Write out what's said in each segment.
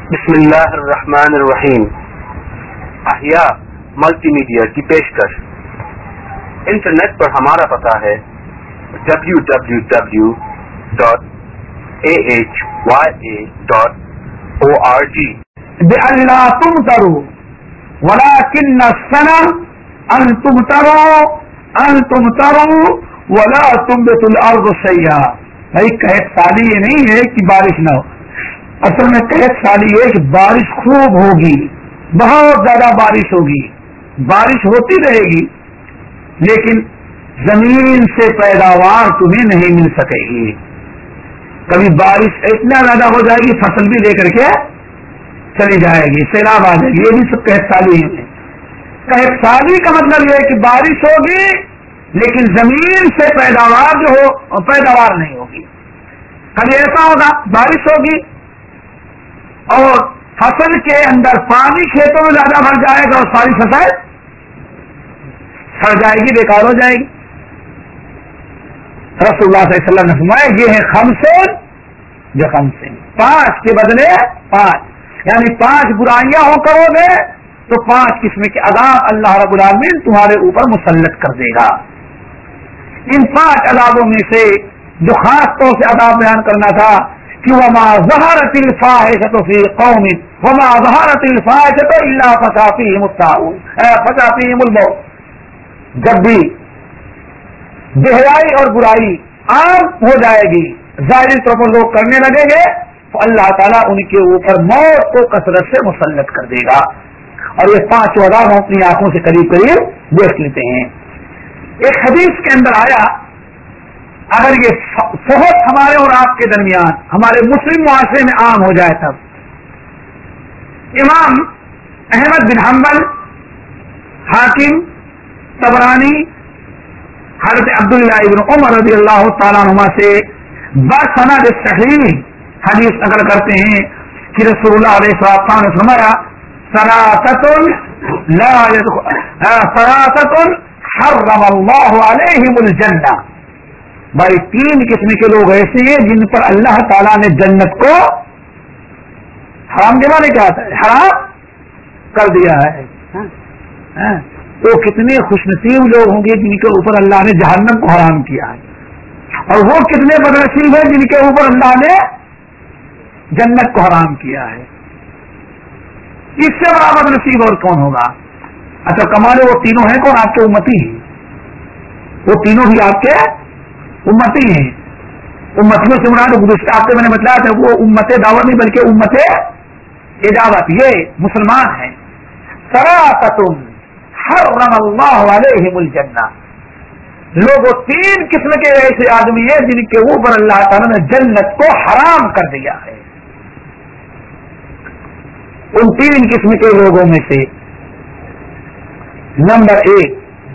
بسم اللہ الرحمن الرحیم. احیاء ملٹی میڈیا کی پیشکش. انٹرنیٹ پر ہمارا پتہ ہے www.ahya.org. بِأَلَّا تُمْتَرُوا وَلَكِنَّ السَّنَمَ أَن تُمْتَرُوا وَلَا تُنبِتُ الْأَرْضُ شَيْئًا. بھائی قحط سالی یہ نہیں ہے کہ بارش نہ ہو. اصل میں قحط سالی ہے کہ بارش خوب ہوگی، بہت زیادہ بارش ہوگی، بارش ہوتی رہے گی، لیکن زمین سے پیداوار تمہیں نہیں مل سکے گی. کبھی بارش اتنا زیادہ ہو جائے گی فصل بھی لے کر کے چلی جائے گی، سیلاب آ جائے گی. یہ بھی سب قحط سالی ہے. قحط سالی کا مطلب یہ ہے کہ بارش ہوگی لیکن زمین سے پیداوار جو ہو پیداوار نہیں ہوگی. کبھی ایسا ہوگا بارش ہوگی اور فصل کے اندر پانی کھیتوں میں زیادہ بھر جائے گا اور ساری فصل سڑ جائے گی، بیکار ہو جائے گی. رسول اللہ صلی اللہ علیہ وسلم نے فرمایا یہ ہے خمسون جو خمسین، 5 کے بدلے 5، یعنی 5 برائیاں ہو کرو گے تو 5 قسم کے عذاب اللہ رب العالمین تمہارے اوپر مسلط کر دے گا. ان 5 عذابوں میں سے جو خاص طور سے عذاب بیان کرنا تھا کہ وما ظہرت الفاحشۃ فی قوم وما ظہرت الفاحشۃ الا فشا فیہم الموت. جب بھی بہرائی اور برائی عام ہو جائے گی، ظاہری طور پر لوگ کرنے لگیں گے تو اللہ تعالیٰ ان کے اوپر موت کو کثرت سے مسلط کر دے گا. اور یہ 5 عذاب ہم اپنی آنکھوں سے قریب قریب دیکھ لیتے ہیں. ایک حدیث کے اندر آیا اگر یہ صحبت ہمارے اور آپ کے درمیان ہمارے مسلم معاشرے میں عام ہو جائے تب امام احمد بن حنبل، حاکم، طبرانی، حضرت عبداللہ ابن عمر رضی اللہ تعالیٰ عنہما سے بسند صحیح حدیث نقل کرتے ہیں کہ رسول اللہ علیہ الصلوۃ نے فرمایا ثلاثۃ حرم اللہ علیہم الجنہ. بھائی 3 قسم کے لوگ ایسے ہیں جن پر اللہ تعالیٰ نے جنت کو حرام کے معنی کیا آتا ہے؟ حرام کر دیا ہے. تو کتنے خوش نصیب لوگ ہوں گے جن کے اوپر اللہ نے جہنم کو حرام کیا ہے، اور وہ کتنے بدنصیب ہیں جن کے اوپر اللہ نے جنت کو حرام کیا ہے. اس سے بڑا بدنصیب اور کون ہوگا؟ اچھا کمالے وہ تینوں ہیں کون؟ آپ کے امتی ہیں. وہ تینوں بھی آپ کے امتی ہیں. امتیوں سے مراد گزشتہ ہفتے میں نے بتلایا تھا وہ امت دعوت نہیں بلکہ امت اجابت، یہ مسلمان ہیں. ثلاثۃ حرم اللہ علیہم الجنہ. لوگوں 3 قسم کے ایسے آدمی ہیں جن کے اوپر اللہ تعالیٰ نے جنت کو حرام کر دیا ہے. ان 3 قسم کے لوگوں میں سے نمبر 1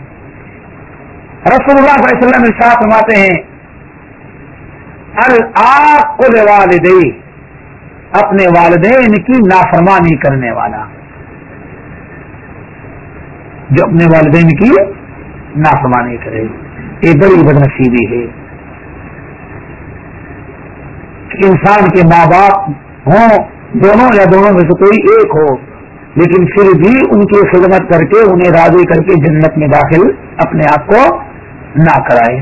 رسول اللہ صلی اللہ علیہ وسلم ارشاد فرماتے ہیں العاق لوالدیہ، اپنے والدین کی نافرمانی کرنے والا، جو اپنے والدین کی نافرمانی کرے. یہ بڑی بدنصیبی ہے کہ انسان کے ماں باپ ہوں دونوں یا دونوں میں سے کوئی ایک ہو لیکن پھر بھی ان کی خدمت کر کے انہیں راضی کر کے جنت میں داخل اپنے آپ کو نہ کرائے.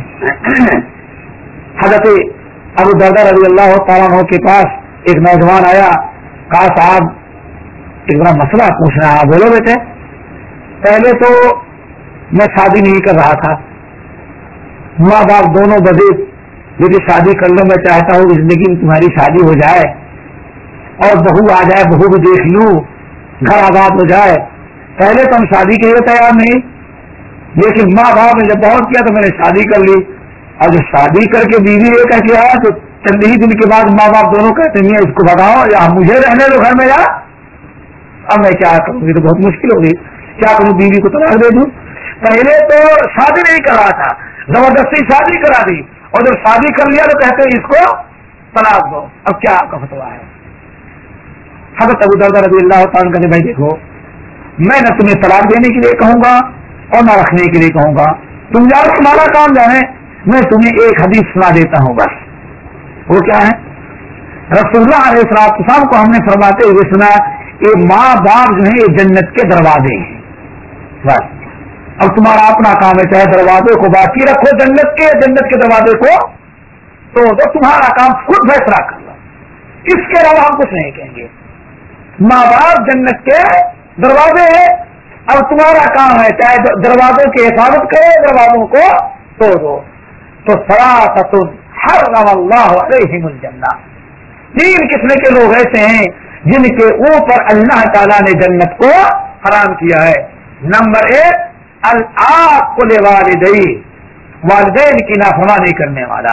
حضرت ابو دردہ رضی اللہ تعالیٰ عنہ کے پاس ایک نوجوان آیا، کہا صاحب ایک بڑا مسئلہ پوچھنا ہے. بولو بیٹے. پہلے تو میں شادی نہیں کر رہا تھا، ماں باپ دونوں بدے مجھے شادی کر لو، میں چاہتا ہوں زندگی میں تمہاری شادی ہو جائے اور بہو آ جائے، بہو بھی دیکھ لوں، گھر آباد ہو جائے. پہلے تو ہم شادی کے لیے تیار نہیں، لیکن ماں باپ نے جب بہت کیا تو میں نے شادی کر لی. اور جب شادی کر کے بیوی یہ کہہ کے آیا تو چند ہی دن کے بعد ماں باپ دونوں کہتے ہیں اس کو بتاؤ یا مجھے رہنے دو گھر میں، یا اب میں کیا کروں گی، تو بہت مشکل ہوگی، کیا کروں، بیوی کو طلاق دے دوں. پہلے تو شادی نہیں کر رہا تھا، زبردستی شادی کرا دی، اور جب شادی کر لیا تو کہتے ہیں اس کو طلاق دو. اب کیا آپ کا فتویٰ ہے؟ حضرت ابو دردہ رضی اللہ تعالیٰ کہتے بھائی دیکھو میں نہ تمہیں طلاق دینے کے لیے کہوں گا اور نہ رکھنے کے لیے کہوں گا، تم جاؤ تمہارا کام جانے. میں تمہیں ایک حدیث سنا دیتا ہوں بس. وہ کیا ہے؟ رسول اللہ علیہ السلام کو ہم نے فرماتے ہوئے سنا یہ ماں باپ جو ہے یہ جنت کے دروازے ہیں بس. اب تمہارا اپنا کام ہے چاہے دروازے کو باقی رکھو جنت کے دروازے کو تو تمہارا کام خود فیصلہ کر لو, اس کے علاوہ ہم کچھ نہیں کہیں گے. ماں باپ جنت کے دروازے ہیں, اب تمہارا کام ہے چاہے دروازوں کی حفاظت کرو دروازوں کو توڑ دو. تو ثلاثۃ حرم اللہ علیہم الجنہ, 3 قسم کے لوگ ایسے ہیں جن کے اوپر اللہ تعالیٰ نے جنت کو حرام کیا ہے. نمبر 1 العاق لوالدیہ, والدین کی نافرمانی کرنے والا.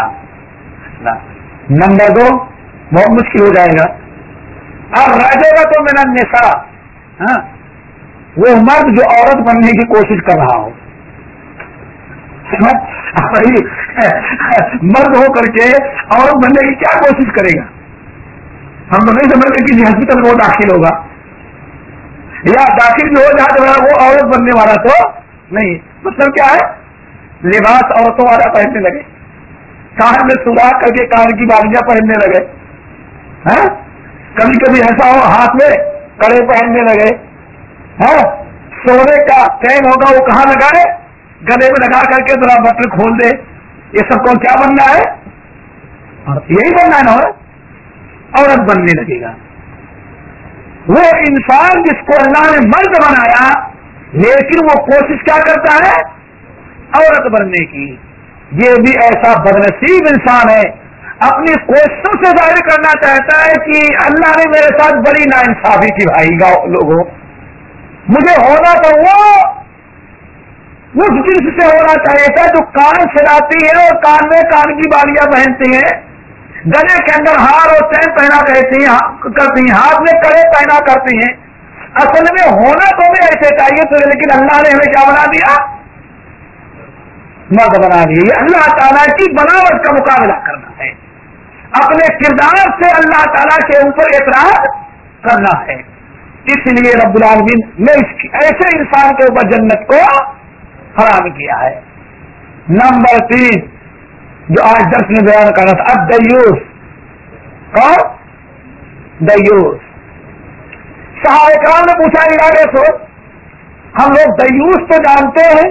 نمبر 2 بہت مشکل ہو جائے گا, الرجلۃ من النساء, وہ مرد جو عورت بننے کی کوشش کر رہا ہو. مرد ہو کر کے عورت بننے کی کیا کوشش کرے گا؟ ہم تو نہیں سمجھتے کسی ہاسپٹل میں وہ داخل ہوگا یا داخل بھی ہو جائے تو وہ عورت بننے والا تو نہیں. مطلب کیا ہے؟ لباس عورتوں والا پہننے لگے, کان میں سوراخ کر کے کان کی بالیاں پہننے لگے, کبھی کبھی ایسا ہو ہاتھ میں کڑے پہننے لگے, سونے کا چین ہوگا وہ کہاں لگائے, گلے میں لگا کر کے ذرا بٹن کھول دے. یہ سب کو کیا بننا ہے؟ یہی بننا ہے نا, عورت بننے لگے گا. وہ انسان جس کو اللہ نے مرد بنایا لیکن وہ کوشش کیا کرتا ہے؟ عورت بننے کی. یہ بھی ایسا بدنصیب انسان ہے, اپنی کوششوں سے ظاہر کرنا چاہتا ہے کہ اللہ نے میرے ساتھ بڑی ناانصافی کی بھائی لوگوں, مجھے ہونا تو وہ اس جنس سے ہونا چاہیے تھا جو کان سلاتی ہے اور کان میں کان کی بالیاں پہنتی ہیں, گلے کے اندر ہار اور چین پہنا کرتی ہیں, ہاتھ میں کڑے پہنا کرتی ہیں. اصل میں ہونا تو بھی ایسے چاہیے تو, لیکن اللہ نے ہمیں کیا بنا دیا؟ مرد بنا دیا. یہ اللہ تعالیٰ کی بناوٹ کا مقابلہ کرنا ہے, اپنے کردار سے اللہ تعالیٰ کے اوپر اعتراض کرنا ہے. اس لیے رب العالمین نے ایسے انسان کے اوپر جنت کو حرام کیا ہے. نمبر 3 جو آج درس میں بیان کرنا تھا, الدیوس. کون؟ دیوس. صحابہ کرام نے پوچھا ارادے سے, ہم لوگ دیوس تو جانتے ہیں,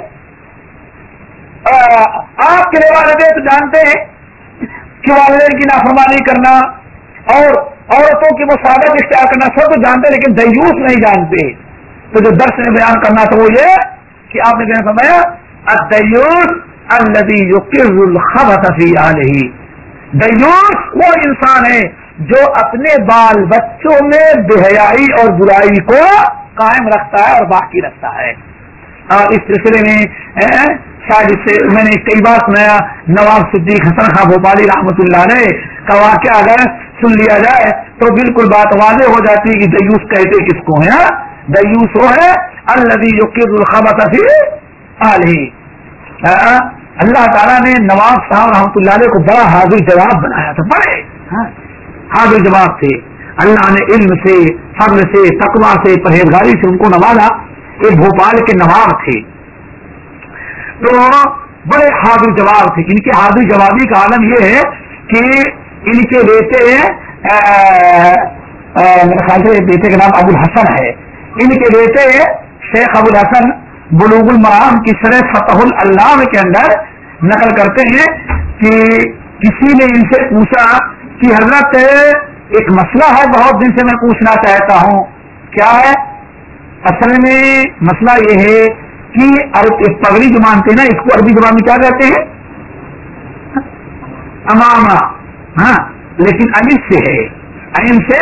آپ کے والدین تو جانتے ہیں کہ والدین کی نافرمانی کرنا اور عورتوں کی مصادرت اختیار کرنا سب تو جانتے ہیں, لیکن دیوس نہیں جانتے. تو جو درس میں بیان کرنا تھا وہ یہ کہ آپ نے کیا فرمایا, الدیوس الذی یقر الخبث فی اہلہ. دیوس وہ انسان ہے جو اپنے بال بچوں میں بے حیائی اور برائی کو قائم رکھتا ہے اور باقی رکھتا ہے. اور اس سلسلے میں شاید اس سے میں نے کئی بار سنایا, نواب صدیق حسن خان بھوپالی رحمۃ اللہ علیہ کا واقعہ اگر سن لیا جائے تو بالکل بات واضح ہو جاتی ہے کہ دیوس کہتے کس کو ہے. دیوس وہ ہے الذی یقر الخبث فی اہلہ. اللہ تعالیٰ نے نواب صاحب رحمۃ اللہ علیہ کو بڑا حاضر جواب بنایا تھا, بڑے حاضر جواب تھے. اللہ نے علم سے, فضل سے, تقویٰ سے, پرہیزگاری سے ان کو نوازا. یہ بھوپال کے نواب تھے تو بڑے حاضر جواب تھے. ان کے حاضر جوابی کا عالم یہ ہے کہ ان کے بیٹے میرے خیال سے بیٹے کا نام ابو الحسن ہے. ان کے بیٹے شیخ ابو الحسن بلوغ المرام کی شرح فتح العلام کے اندر نقل کرتے ہیں کہ کسی نے ان سے پوچھا کہ حضرت ایک مسئلہ ہے بہت دن سے میں پوچھنا چاہتا ہوں. کیا ہے؟ اصل میں مسئلہ یہ ہے کہ پگڑی جو مانتے ہیں نا, اس کو عربی زبان میں کیا کہتے ہیں؟ امامہ. لیکن الف سے ہے, عین سے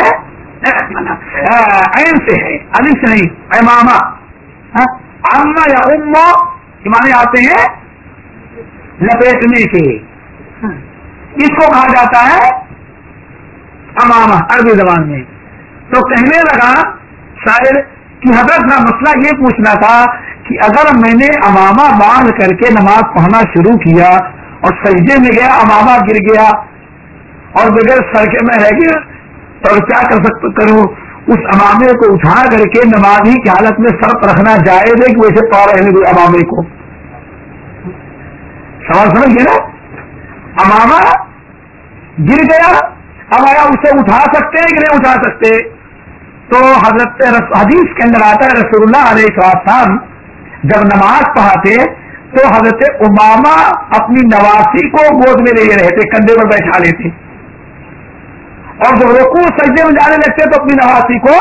ہے, الف سے نہیں, امامہ. اما یا اما کے معنی آتے ہیں لپیٹنے کے, اس کو کہا جاتا ہے امامہ عربی زبان میں. تو کہنے لگا شاعر کہ حضرت کا مسئلہ یہ پوچھنا تھا کہ اگر میں نے امامہ باندھ کر کے نماز پڑھنا شروع کیا اور سجدے میں گیا, امامہ گر گیا اور بغیر سر کے میں رہ گیا, تو کیا کروں؟ اس امامے کو اٹھا کر کے نمازی کی حالت میں سر پر رکھنا جائز ہے کہ ویسے پا رہے ہیں امامے کو؟ سوال سمجھ گئے نا؟ امامہ گر گیا اب آیا اسے اٹھا سکتے ہیں کہ نہیں اٹھا سکتے؟ تو حدیث کے اندر آتا ہے رسول اللہ علیہ السلام جب نماز پڑھاتے تو حضرت امامہ اپنی نواسی کو گود میں لے رہے تھے، کندھے پر بیٹھا لیتے، اور جب رکوع سجدے میں جانے لگتے تو اپنی نواسی کو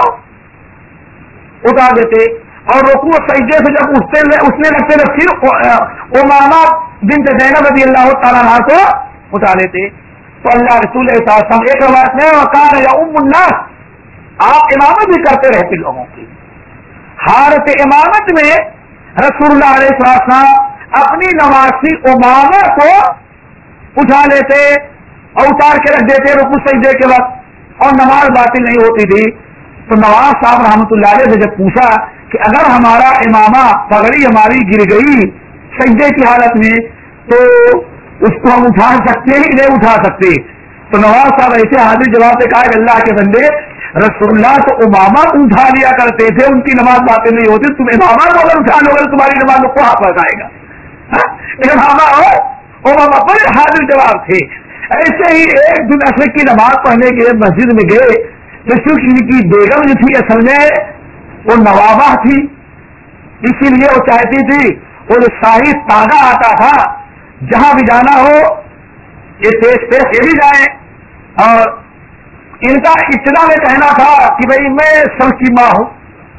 اٹھا دیتے، اور رکوع سجدے سے جب اٹھنے لگتے تو پھر امامہ بنت زینب رضی اللہ تعالیٰ عنہ کو اٹھا لیتے۔ تو اللہ رسول صلی اللہ علیہ وسلم ایک روایت میں وقال یا ام الناس، آپ امامت بھی کرتے رہتے لوگوں کی۔ حالت امامت میں رسول اللہ علیہ السلام اپنی نواسی امامہ کو اٹھا لیتے اور اتار کے رکھ دیتے رکوع سجدے کے وقت، اور نماز باطل نہیں ہوتی تھی۔ تو نواز صاحب رحمۃ اللہ علیہ سے جب پوچھا کہ اگر ہمارا امامہ پگڑی ہماری گر گئی سجدے کی حالت میں تو اس کو ہم اٹھا سکتے ہیں کہ نہیں اٹھا سکتے؟ تو نواز صاحب ایسے حاضر جواب سے کہا کہ اللہ کے بندے، رسول اللہ تو امامہ اٹھا لیا کرتے تھے، ان کی نماز باطل نہیں ہوتی، تم امامہ کو اگر اٹھا لو گے تو تمہاری نماز کو ہاتھ پہنچائے گا۔ امامہ اور امامہ بڑے حاضر جواب تھے۔ ایسے ہی ایک دن عصر کی نماز پڑھنے کے لیے مسجد میں گئے تو چونکہ ان کی بیگم جو تھی اصل میں وہ نوابہ تھی، اسی لیے وہ چاہتی تھی وہ جو شاہی تازہ آتا تھا جہاں بھی جانا ہو یہ تیز تیز یہ بھی جائیں، اور ان کا ابتدا میں کہنا تھا کہ بھئی میں سب کی ماں ہوں،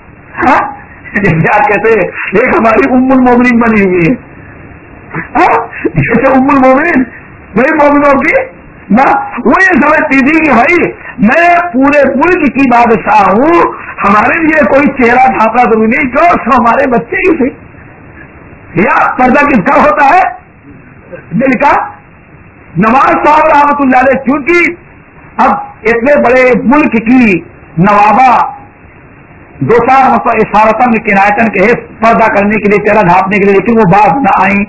جیسے آپ کہتے ہیں ایک ہماری ام المومنین بنی ہوئی ہے، جیسے ام المومنین بھائی مومنوں کی نہ، وہ یہ سمجھتی تھی کہ بھائی میں پورے ملک کی بادشاہ ہوں، ہمارے لیے کوئی چہرہ ڈھانپنا ضروری نہیں، جو ہمارے بچے ہی تھے۔ یا پردہ کس کا ہوتا ہے؟ دل کا۔ نواز صاحب رحمۃ اللہ علیہ کیونکہ اب اتنے بڑے ملک کی نوابہ دو چار اشارتن کنایتن کے پردہ کرنے کے لیے چہرہ ڈھانپنے کے لیے، لیکن وہ باز نہ آئیں۔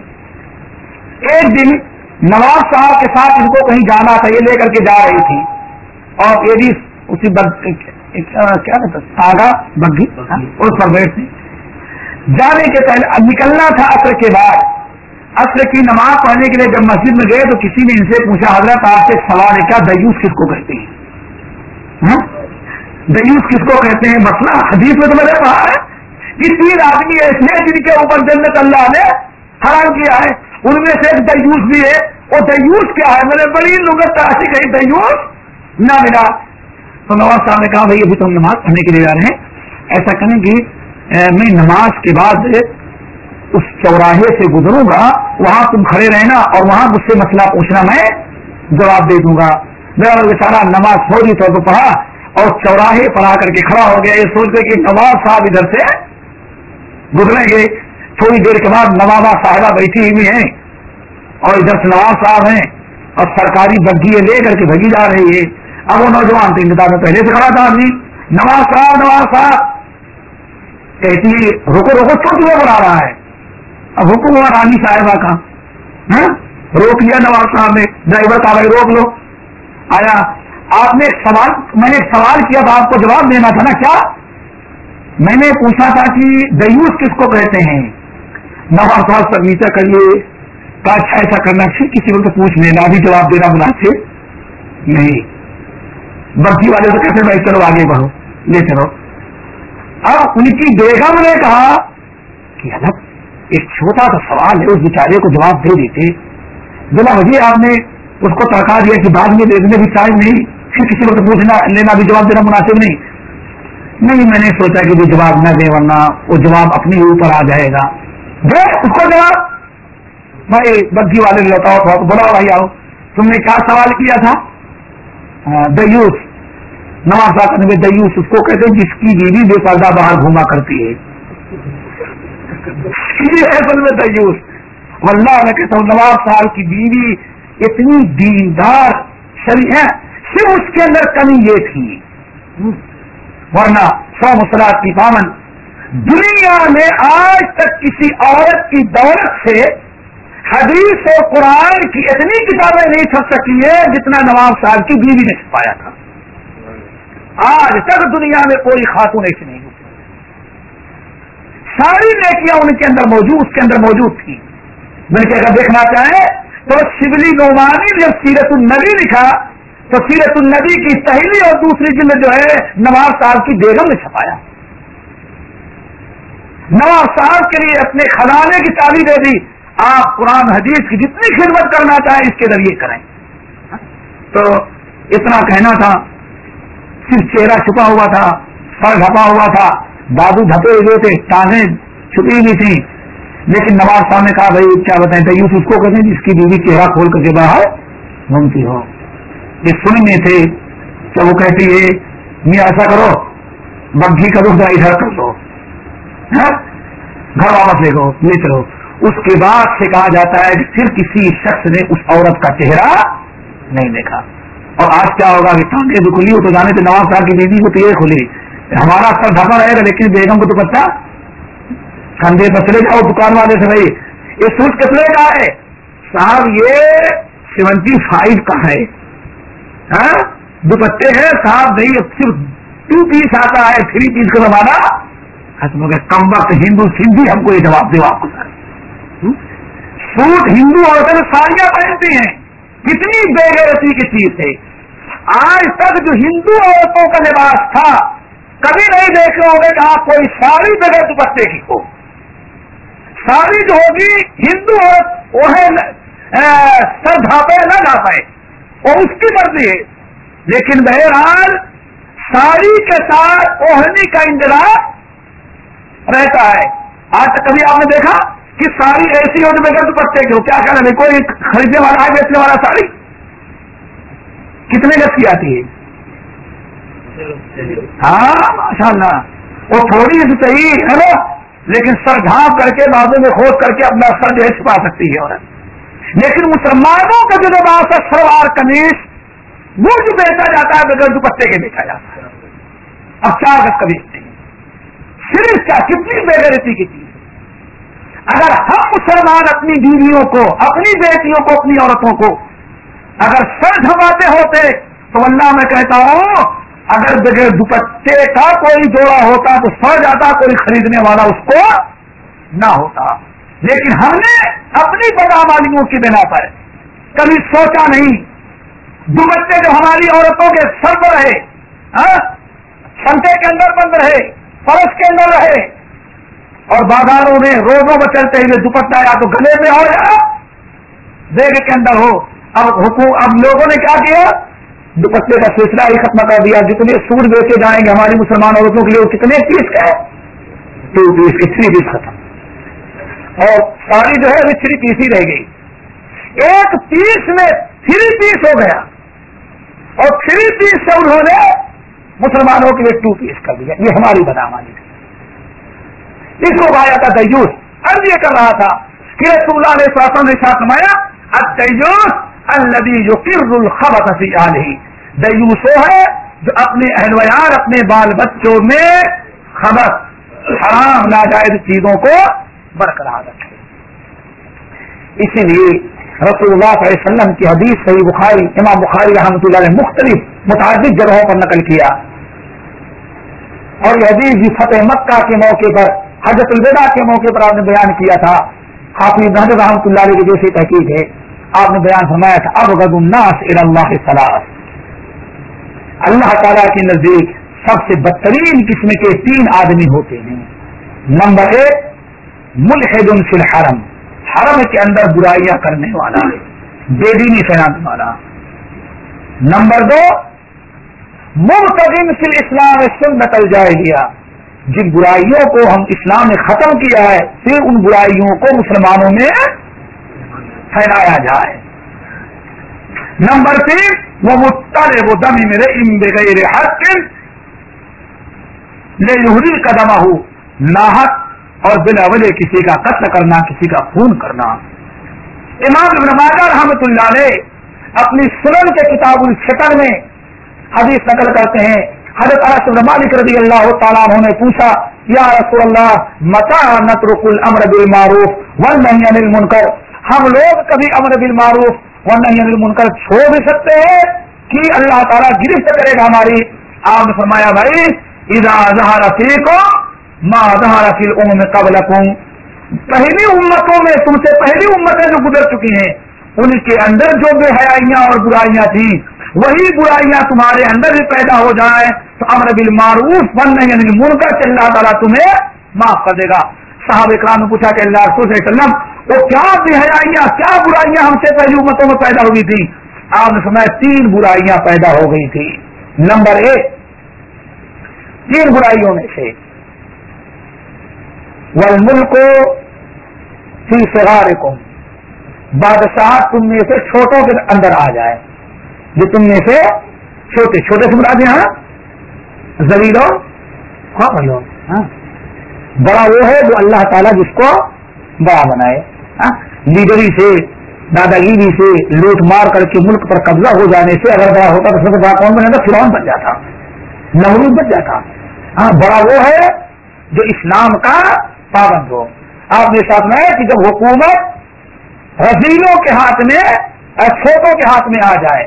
ایک دن نواز صاحب کے ساتھ ان کو کہیں جانا تھا، یہ لے کر کے جا رہی تھی، اور یہ بھی اسی کیا کہتا ساگا بگھی اس پر بیٹھتے جانے کے پہلے نکلنا تھا عصر کے بعد۔ عصر کی نماز پڑھنے کے لیے جب مسجد میں گئے تو کسی نے ان سے پوچھا حضرت آپ سے ایک سوال ہے، کیا دیوس کس کو کہتے ہیں؟ دیوس کس کو کہتے ہیں؟ مسئلہ حدیث میں تو میں نے پڑھا ہے کہ 3 آدمی ایسے ہیں جن کے اوپر جنت اللہ نے حرام کیا ہے، ان میں سے ایک دیوس بھی ہے۔ وہ دیوس کیا ہے؟ میں نے بڑی لغت تلاشی کہیں دیوس نہ ملا۔ تو نواز صاحب نے کہا بھائی ابھی تو ہم نماز پڑھنے کے لیے جا رہے ہیں، ایسا کریں کہ میں نماز کے بعد اس چوراہے سے گزروں گا، وہاں تم کھڑے رہنا اور وہاں مجھ سے مسئلہ پوچھنا، میں جواب دے دوں گا۔ میرا بیچارہ نماز فوری طور پر پڑھا اور چوراہے پر آ کر کے کھڑا ہو گیا، یہ سوچ کر کہ نواز صاحب ادھر سے گزریں گے۔ تھوڑی دیر کے بعد نوابہ صاحبہ بیٹھی ہوئی ہیں اور ادھر سے نواز صاحب ہیں اور سرکاری بگھی لے کر کے بھگی جا رہی ہے۔ اب وہ نوجوان تو انتظار میں پہلے سے کھڑا تھا آدمی، نواز صاحب کہتی رکو رکو تو تمہیں بلا رہا ہے۔ اب حکم ہوا رانی صاحبہ کا، روک لیا نواز صاحب نے، ڈرائیور کا بھائی روک لو۔ آیا آپ نے سوال، میں نے سوال کیا تھا، آپ کو جواب دینا تھا نا؟ کیا میں نے پوچھا تھا کہ دیوس کس کو کہتے ہیں؟ نواز صاحب سب نیچا کریے، اچھا ایسا کرنا، پھر کسی کو پوچھ لینا، ابھی جواب دینا مناسب نہیں۔ بگھی والے تو کہتے بھائی چلو آگے بڑھو، لے چلو۔ اب ان کی بیگم نے کہا کہ الگ ایک چھوٹا سا سوال ہے، اس بیچارے کو جواب دے دیتے، بلا وجہ آپ نے اس کو تڑکا دیا کہ بعد میں دیکھنے بھی ٹائم نہیں، پھر کسی کو پوچھنا لینا بھی جواب دینا مناسب نہیں، میں نے سوچا کہ وہ جواب نہ دے ورنہ وہ جواب اپنے اوپر آ جائے گا۔ دے اس کو جواب۔ بھائی بگھی والے نے بتاؤ، بولا بھائی آؤ، تم نے کیا سوال کیا تھا؟ دیوس۔ نواز صاحب نے دیوس اس کو کہتے ہیں جس کی بیوی بے پردہ باہر گھوما کرتی ہے، اصل میں دیوس۔ واللہ میں کہتا ہوں نواز صاحب کی بیوی اتنی دیندار شریع ہے، صرف اس کے اندر کمی یہ تھی، ورنہ 100 مصلات کی پابند۔ دنیا میں آج تک کسی عورت کی دولت سے حدیث اور قرآن کی اتنی کتابیں نہیں چھپ سکی ہے جتنا نواز صاحب کی بیوی نے چھپایا تھا۔ آج تک دنیا میں کوئی خاتون ایسی نہیں ہوتی، ساری نیکیاں ان کے اندر موجود، اس کے اندر موجود تھی۔ بلکہ اگر دیکھنا چاہیں تو شبلی نعمانی نے جب سیرت النبی لکھا تو سیرت النبی کی پہلی اور دوسری جلد جو ہے نواز صاحب کی بیگم نے چھپایا. نواز صاحب کے لیے اپنے خزانے کی چابی دے دی. آپ قرآن حدیث کی جتنی خدمت کرنا چاہیں اس کے ذریعے کریں. تو اتنا کہنا تھا. صرف چہرہ چھپا ہوا تھا, سر ڈھپا ہوا تھا, بازو ڈھپے ہوئے تھے, ٹانگیں چھپی ہوئی تھی. لیکن نواز صاحب نے کہا بھائی کیا بتائیں, دیوس اس کو کہتے ہیں جس کی بیوی چہرہ کھول کر کے باہر گھومتی ہو. یہ سننے تھے کہ وہ کہتی ہے میاں ایسا کرو, بگھی کا رخ ادھر کر لو, گھر واپس لے گو, لے چلو. اس کے بعد سے کہا جاتا ہے کہ پھر کسی شخص نے اس عورت کا چہرہ نہیں دیکھا. اور آج کیا ہوگا کہ ٹانگیں بھی کھلی ہو تو جانے تھے نواز صاحب کی بیوی کو تو یہ کھلی, ہمارا سر ڈھپا رہے گا لیکن بیگم کو تو پتا کندھے پر چلے جاؤ دکان والے سے, بھائی یہ سوٹ کتنے کا ہے صاحب, یہ 75 کا ہے. دوپٹے ہیں صاحب, نہیں صرف 2 پیس آتا ہے, 3 پیس کا زمانہ ختم ہو گیا. کم وقت ہندو سندھی ہم کو یہ جواب دے آپ کو سر. سوٹ ہندو عورتیں ساڑیاں پہنتی ہیں, کتنی بے غیرتی کی چیز ہے. آج تک جو ہندو عورتوں کا لباس تھا کبھی نہیں دیکھے ہوں گے کہ آپ کوئی ساڑی بغیر دوپٹے کی ہو. ساڑی جو ہوگی ہندو عورت وہ ہے سر ڈھانپے نہ ڈھانپے وہ اس کی مرضی ہے, لیکن بہرحال ساڑی کے ساتھ اوڑھنی کا انتظام رہتا ہے. آج تک کبھی آپ نے دیکھا کہ ساڑی ایسی ہو جو بغیر دوپٹے کی ہو؟ کیا کہنا ہے, کوئی خریدنے والا ہے بیچنے والا ساڑی کتنے گز کی آتی ہے؟ ہاں ماشاء اللہ, وہ تھوڑی سی صحیح ہے نا, لیکن سر ڈھانپ کر کے بازو میں کھود کر کے اپنا سر جو ہے چھپا سکتی ہے عورت. لیکن مسلمانوں کا جو لباس ہے سلوار قمیص وہ جو بیچا جاتا ہے بغیر دوپٹے کے بیچا جاتا ہے. اب 4 گز کا بیچتے ہیں, صرف کیا کتنی بے غیرتی کی چیز. اگر ہم مسلمان اپنی بیویوں کو, اپنی بیٹیوں کو, اپنی عورتوں کو اگر سر ڈھماتے ہوتے تو اللہ میں کہتا ہوں اگر بغیر دوپٹے کا کوئی جوڑا ہوتا تو سو جاتا, کوئی خریدنے والا اس کو نہ ہوتا. لیکن ہم نے اپنی بدعمالیوں کی بنا پر کبھی سوچا نہیں. دوپٹے جو ہماری عورتوں کے سر پر رہے, سنتے کے اندر بند رہے, فرش کے اندر رہے, اور بازاروں میں روزوں میں چلتے ہوئے دوپٹہ یا تو گلے میں ہو یا بیگ کے اندر ہو. اب لوگوں نے کیا کیا, دوپٹے کا سلسلہ ہی ختم کر دیا. جتنے سوٹ بیچے جائیں گے ہماری مسلمان عورتوں کے لیے کتنے پیس کا ہے, 2 پیس کے, 3 پیس ختم. اور ساڑی جو ہے ابھی 3 پیس ہی رہ گئی. 1 پیس میں 3 پیس ہو گیا, اور 3 پیس سے انہوں نے مسلمانوں کے لیے 2 پیس کر دیا. یہ ہماری بدعمالی ہے. اس کو کہا جاتا دیوس. عرض یہ کر رہا تھا کہ رسول اللہ علیہ وسلم نے ارشاد فرمایا الدیوس الذی یقر الخبث فی اہلہ. دیوس وہ ہے جو اپنے اہل ویار, اپنے بال بچوں میں خبث, حرام ناجائز چیزوں کو برقرار رکھے. اسی لیے رسول اللہ صلی اللہ علیہ وسلم کی حدیث صحیح بخاری, امام بخاری رحمۃ اللہ علیہ مختلف متعدد جگہوں پر نقل کیا, اور یہ حدیث بھی فتح مکہ کے موقع پر, حجۃ الوداع کے موقع پر آپ نے بیان کیا تھا. حافظ ابن حجر رحمۃ اللہ علیہ کی جیسی تحقیق ہے, آپ نے بیان فرمایا تھا ابغض الناس الی اللہ ثلاث. اللہ تعالیٰ کے نزدیک سب سے بدترین قسم کے 3 آدمی ہوتے ہیں. نمبر 1 ملحد فی الحرم, حرم کے اندر برائیاں کرنے والا, بے دینی پھیلانے والا. نمبر 2 مبتغٍ فی الاسلام سنت الجاہلیہ, جن برائیوں کو ہم اسلام نے ختم کیا ہے پھر ان برائیوں کو مسلمانوں میں پھیلایا جائے. نمبر 3 وہ مطلب دم امرئ بغیر حق لیحرق دمہ, ناحق اور بلا وجہ کسی کا قتل کرنا, کسی کا خون کرنا. امام ابن ماجہ رحمۃ اللہ علیہ اپنی سنن کے کتاب الفتن میں حدیث نقل کرتے ہیں. حضرت انس بن مالک رضی اللہ تعالیٰ عنہ نے پوچھا یا رسول اللہ متى نترك الامر بالمعروف والنهي عن المنکر, ہم لوگ کبھی امر بالمعروف والنهي عن المنکر چھوڑ بھی سکتے ہیں کہ اللہ تعالیٰ گرفت کرے گا ہماری؟ آپ نے فرمایا بھائی اذا ظهر فيكم ما ظهر في الامم قبلكم, پہلی امتوں میں, تم سے پہلی امتیں جو گزر چکی ہیں ان کے اندر جو بے حیائیاں اور برائیاں تھیں وہی برائیاں تمہارے اندر بھی پیدا ہو جائیں تو امر بالمعروف والنہی عن المنکر سے اللہ تعالیٰ تمہیں معاف کر دے گا. صحابہ کرام نے پوچھا کہ اللہ رسول صلی اللہ علیہ وسلم وہ کیا بے حیائیاں کیا برائیاں ہم سے پہلی امتوں میں پیدا ہوئی تھی؟ آپ نے فرمایا 3 برائیاں پیدا ہو گئی تھی. نمبر 1 3 برائیوں میں سے والملک فی صغارکم بادشاہ تم میں سے چھوٹوں کے اندر آ جائے. جو تم میں سے چھوٹے سے مراد یہاں ذلیلوں بڑا وہ ہے جو اللہ تعالیٰ جس کو بڑا بنائے. لیڈری سے داداگیری سے لوٹ مار کر کے ملک پر قبضہ ہو جانے سے اگر بڑا ہوتا تو سب سے بڑا کون بنے گا؟ فرعون بن جاتا, نمرود بن جاتا. بڑا وہ ہے جو اسلام کا پابند ہو. آپ نے ساتھ میں کہ جب حکومت رذیلوں کے ہاتھ میں چھوٹوں کے ہاتھ میں آ جائے.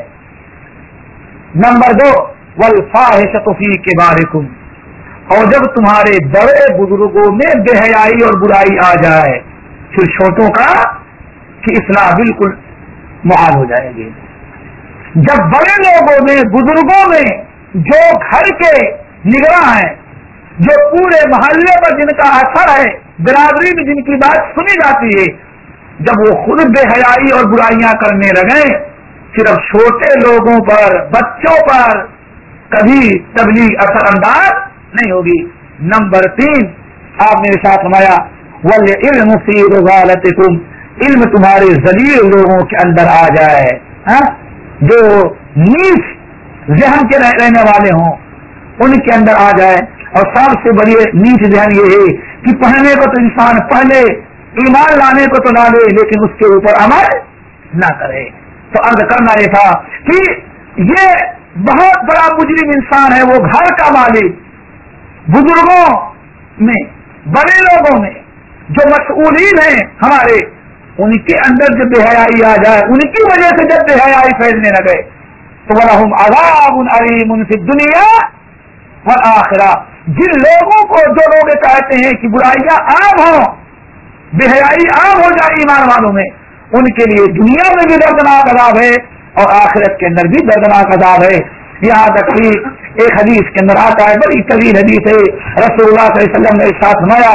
نمبر 2 والفاحشۃ فی کبارکم اور جب تمہارے بڑے بزرگوں میں بے حیائی اور برائی آ جائے پھر چھوٹوں کا کی اصلاح بالکل محال ہو جائے گی. جب بڑے لوگوں میں بزرگوں میں جو گھر کے نگراں ہیں جو پورے محلے پر جن کا اثر ہے برادری میں جن کی بات سنی جاتی ہے جب وہ خود بے حیائی اور برائیاں کرنے لگے پھر اب چھوٹے لوگوں پر بچوں پر کبھی تبلیغ اثر انداز نہیں ہوگی. نمبر 3 آپ نے ارشاد فرمایا والعلم فی رضالتکم علم تمہارے ذلیل لوگوں کے اندر آ جائے جو نیچ ذہن کے رہنے والے ہوں ان کے اندر آ جائے. اور سب سے بڑی نیچ ذہن یہ ہے کہ پڑھنے کو تو انسان پہلے ایمان لانے کو تو نہ لے لیکن اس کے اوپر عمل نہ کرے. تو عرض کرنا یہ تھا کہ یہ بہت بڑا مجرم انسان ہے وہ گھر کا مالک بزرگوں میں بڑے لوگوں میں جو مسئولین ہیں ہمارے ان کے اندر جب بے حیائی آ جائے ان کی وجہ سے جب بے حیائی پھیلنے لگے تو وَلَهُمْ عَذَابٌ عَلِيمٌ فِي الدُّنْيَا وَالْآخِرَةِ جن لوگوں کو جو لوگ چاہتے ہیں کہ برائیاں عام ہوں بے حیائی عام ہو جائے ایمان والوں میں ان کے لیے دنیا میں بھی دردناک عذاب ہے اور آخرت کے اندر بھی دردناک عذاب ہے. یہاں تک کہ ایک حدیث کے اندر آتا ہے بڑی طویل حدیث ہے رسول اللہ صلی اللہ علیہ وسلم نے ارشاد فرمایا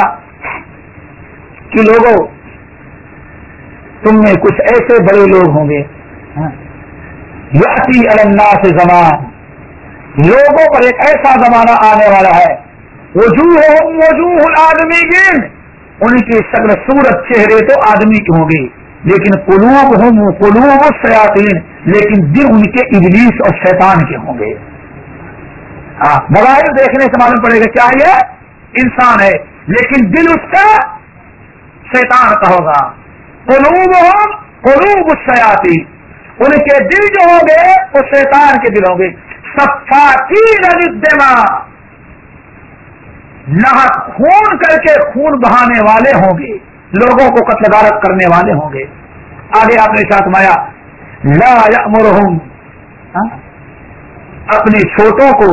کہ لوگوں تم میں کچھ ایسے بڑے لوگ ہوں گے یاتی علی الناس زمان لوگوں پر ایک ایسا زمانہ آنے والا ہے وجوہہم وجوہ الآدمیین ان کی شکل صورت چہرے تو آدمی کے ہوں گے لیکن قلوبہم قلوب الشیاطین لیکن دل ان کے ابلیس اور شیطان کے ہوں گے. بظاہر دیکھنے سے معلوم پڑے گا کیا یہ انسان ہے لیکن دل اس کا شیطان کا ہوگا. قلوبہم قلوب الشیاطین ان کے دل جو ہوں گے وہ شیطان کے دل ہوں گے. سفاکین للدماء نہت خون کر کے خون بہانے والے ہوں گے لوگوں کو قتل غارت کرنے والے ہوں گے. آگے آپ نے ارشاد فرمایا لا یأمرہم اپنے چھوٹوں کو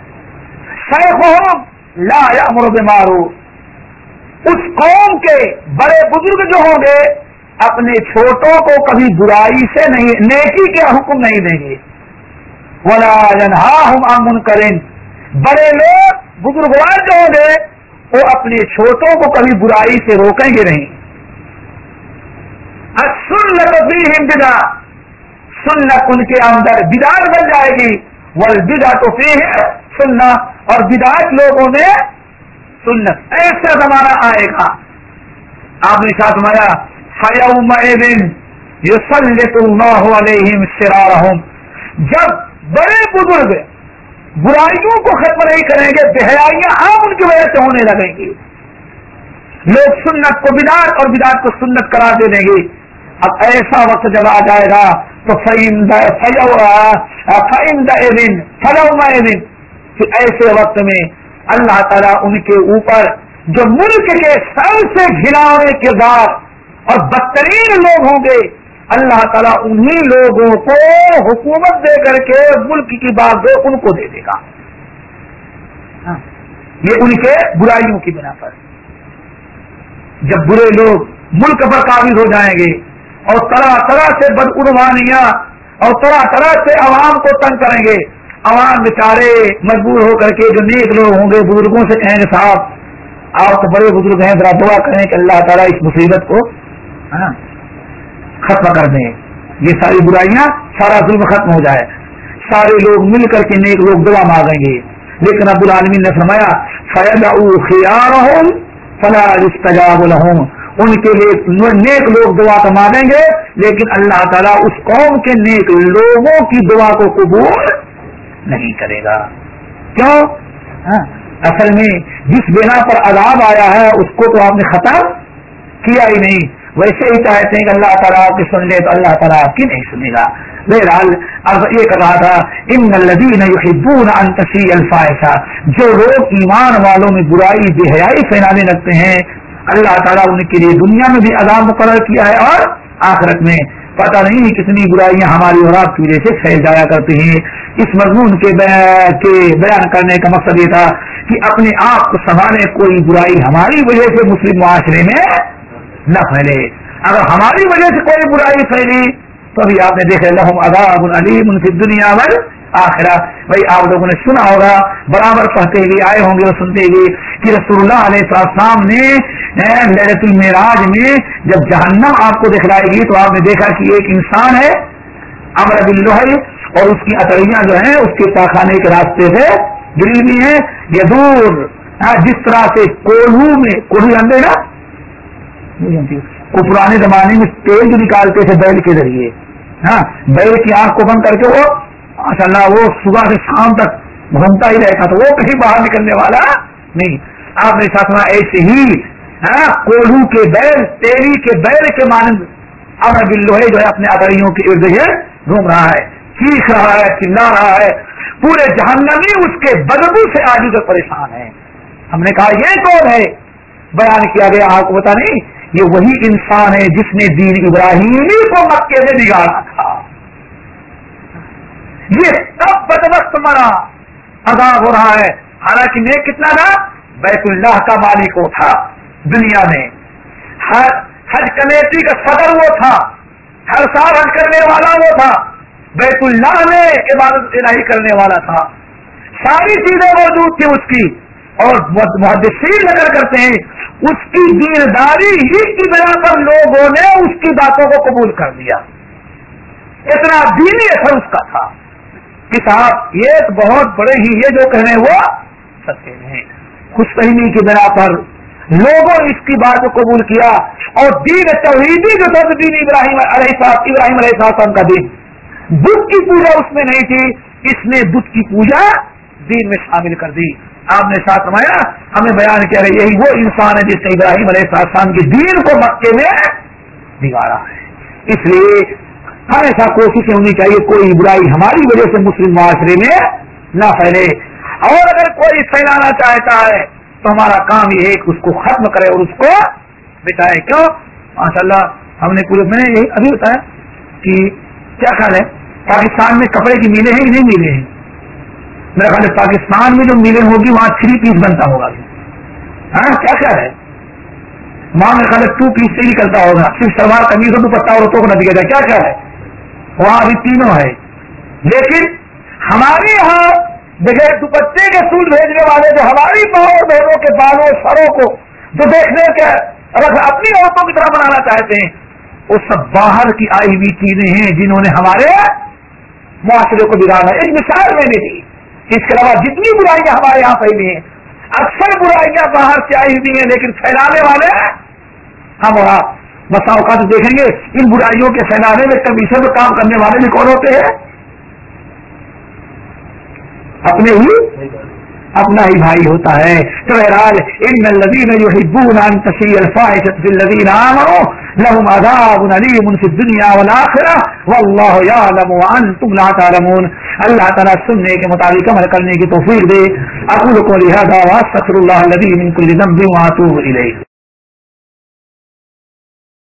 شیخہم لا یأمر بمعروف اس قوم کے بڑے بزرگ جو ہوں گے اپنے چھوٹوں کو کبھی برائی سے نہیں نیکی کے حکم نہیں دیں گے. ولا ینہاہم عن منکر بڑے لوگ بزرگوار جو ہوں گے وہ اپنے چھوٹوں کو کبھی برائی سے روکیں گے نہیں. السنت فیہم بدعہ سنت ان کے اندر بدعت بن جائے گی والبدعۃ فیہم سنت اور بدعت لوگوں میں سنت. ایسا زمانہ آئے گا آپ نے ساتھ مایا فیومئذ یسلط اللہ علیہم شرارہم جب بڑے بزرگ برائیوں کو ختم نہیں کریں گے بے حیائیاں عام ان کی وجہ سے ہونے لگیں گی لوگ سنت کو بدعت اور بدعت کو سنت قرار دے دیں گے. اب ایسا وقت جب آ جائے گا تو پھر ایسے وقت میں اللہ تعالیٰ ان کے اوپر جو ملک کے سب سے گھناؤنے کردار اور بدترین لوگ ہوں گے اللہ تعالیٰ انہی لوگوں کو حکومت دے کر کے ملک کی بات ان کو دے دے گا. یہ ان کے برائیوں کی بنا پر جب برے لوگ ملک پر قابض ہو جائیں گے اور طرح طرح سے بدعنوانیاں اور طرح طرح سے عوام کو تنگ کریں گے. عوام بیچارے مجبور ہو کر کے جو نیک لوگ ہوں گے بزرگوں سے کہیں گے صاحب آپ تو بڑے بزرگ ہیں ذرا دعا کریں کہ اللہ تعالیٰ اس مصیبت کو ختم کر دیں, یہ ساری برائیاں سارا ظلم ختم ہو جائے. سارے لوگ مل کر کے نیک لوگ دعا مانگیں گے, لیکن رب العالمین نے فرمایا فَيَدْعُوا خِيَارَهُمْ فَلَا يُسْتَجَابُ لَهُمْ, ان کے لیے نیک لوگ دعا تو مانگیں گے لیکن اللہ تعالیٰ اس قوم کے نیک لوگوں کی دعا کو قبول نہیں کرے گا. کیوں؟ اصل میں جس بنا پر عذاب آیا ہے اس کو تو آپ نے ختم کیا ہی نہیں, ویسے ہی چاہتے ہیں کہ اللہ تعالیٰ آپ کی سن لے تو اللہ تعالیٰ آپ کی نہیں سنے گا. بہرحال اب یہ کر رہا تھا ان الذین یحبون ان تشیع الفاحشہ, جو لوگ ایمان والوں میں برائی بے حیائی پھیلانے لگتے ہیں اللہ تعالیٰ ان کے لیے دنیا میں بھی عذاب مقرر کیا ہے اور آخرت میں. پتہ نہیں کتنی برائیاں ہماری اور آپ کی وجہ سے پھیل جایا کرتی ہیں. اس مضمون کے بیان کرنے کا مقصد یہ تھا کہ اپنے آپ کو سنبھالیں, کوئی برائی ہماری وجہ سے مسلم معاشرے میں نہ پھیلے. اگر ہماری وجہ سے کوئی برائی پھیلی تو ابھی آپ نے دیکھا لہم عذاب علیم فی الدنیا والآخرہ. بھائی آپ لوگوں نے سنا ہوگا, برابر پڑھتے ہوئے آئے ہوں گے اور سنتے ہوئے کہ رسول اللہ علیہ السلام نے لیلۃ المعراج میں جب جہنم آپ کو دکھلائے گی تو آپ نے دیکھا کہ ایک انسان ہے عمرو بن لحی اور اس کی اطریاں جو ہیں اس کے پاخانے کے راستے سے گری ہوئی ہیں. یہ دور جس طرح سے کوڑھی اندے نا کو پرانے زمانے میں تیل جو نکالتے تھے بیل کے ذریعے, بیل کی آنکھ کو بند کر کے وہ ماشاء اللہ وہ صبح سے شام تک گھومتا ہی رہتا تھا, وہ کہیں باہر نکلنے والا نہیں. آپ نے ساتھ میں ایسے ہی کوڑھو کے بیل تیری کے بیل کے مانند عمرو بن لحی جو ہے اپنے اطریوں کے ارد گرد گھوم رہا ہے, چیخ رہا ہے, چلا رہا ہے. پورے جہنمی اس کے بدبو سے عاجز اور پریشان ہے. ہم نے کہا یہ کون ہے؟ بیان کیا گیا آپ کو پتا نہیں, یہ وہی انسان ہے جس نے دین ابراہیمی کو مکے میں بگاڑا تھا. یہ تب بدبخت مرا, عذاب ہو رہا ہے. حالانکہ نیک کتنا تھا, بیت اللہ کا مالک وہ تھا دنیا میں, حج کمیٹی کا صدر وہ تھا, ہر سال حج کرنے والا وہ تھا, بیت اللہ میں عبادت الہی کرنے والا تھا, ساری چیزیں موجود تھی اس کی. اور محدثین نقل کرتے ہیں اس کی دینداری ہی کی بنا پر لوگوں نے اس کی باتوں کو قبول کر لیا. اتنا دینی اثر اس کا تھا کہ صاحب یہ بہت بڑے ہی یہ جو کہنے وہ سچے ہیں. خوش فہمی کی بنا پر لوگوں نے اس کی بات کو قبول کیا اور دین توحیدی جو تھا دین ابراہیم علیہ السلام کا دین, بت کی پوجا اس میں نہیں تھی, اس نے بت کی پوجا دین میں شامل کر دی. آپ نے ساتھ فرمایا ہمیں بیان کیا کہ یہی وہ انسان ہے جس نے ابراہیم علیہ السلام کے دین کو مکے میں بگاڑا ہے. اس لیے ہمیشہ کوشش ہونی چاہیے کوئی برائی ہماری وجہ سے مسلم معاشرے میں نہ پھیلے, اور اگر کوئی پھیلانا چاہتا ہے تو ہمارا کام یہ ہے کہ اس کو ختم کرے اور اس کو بتائے. کیوں ماشاء اللہ ہم نے پورے میں نے ابھی بتایا کہ کیا خیال ہے پاکستان میں کپڑے کی میلیں ہیں کہ نہیں میلیں ہیں؟ میرا خیال ہے پاکستان میں جو میلیں ہوگی وہاں 3 پیس بنتا ہوگا. کیا خیال ہے؟ وہاں میرا خیال ہے 2 پیس سے نکلتا ہوگا, صرف سلوار قمیض اور دوپٹہ عورتوں کو نہ دیا جائے. کیا خیال ہے؟ وہاں ابھی تینوں ہے. لیکن ہمارے یہاں بغیر دوپٹے کے سوٹ بھیجنے والے جو ہماری ماؤں بہنوں کے بالوں سروں کو جو دیکھنے کے اپنی عورتوں کی طرح بنانا چاہتے ہیں, وہ سب باہر کی آئی ہوئی چیزیں ہیں جنہوں نے ہمارے معاشرے کو بگاڑا. ایک مثال میں نے دی. اس کے علاوہ جتنی برائیاں ہمارے یہاں پھیلی ہیں, اکثر برائیاں باہر سے آئی ہوئی ہیں لیکن پھیلانے والے ہم اور آپ. بسا اوقات دیکھیں گے ان برائیوں کے پھیلانے میں کمیشن میں کام کرنے والے بھی کون ہوتے ہیں؟ اپنا ہی بھائی ہوتا ہے. تو بہرحال ان الذین یحبون ان تشیع الفاحشۃ فی الذین آمنوا لهم عذاب علیم فی الدنیا والآخرہ واللہ یعلم وانتم لا تعلمون. اللہ تعالیٰ سننے کے مطابق عمل کرنے کی توفیق دے. اقول قولی ھذا واستغفر اللہ الذی من کل ذنب واتوب الیہ.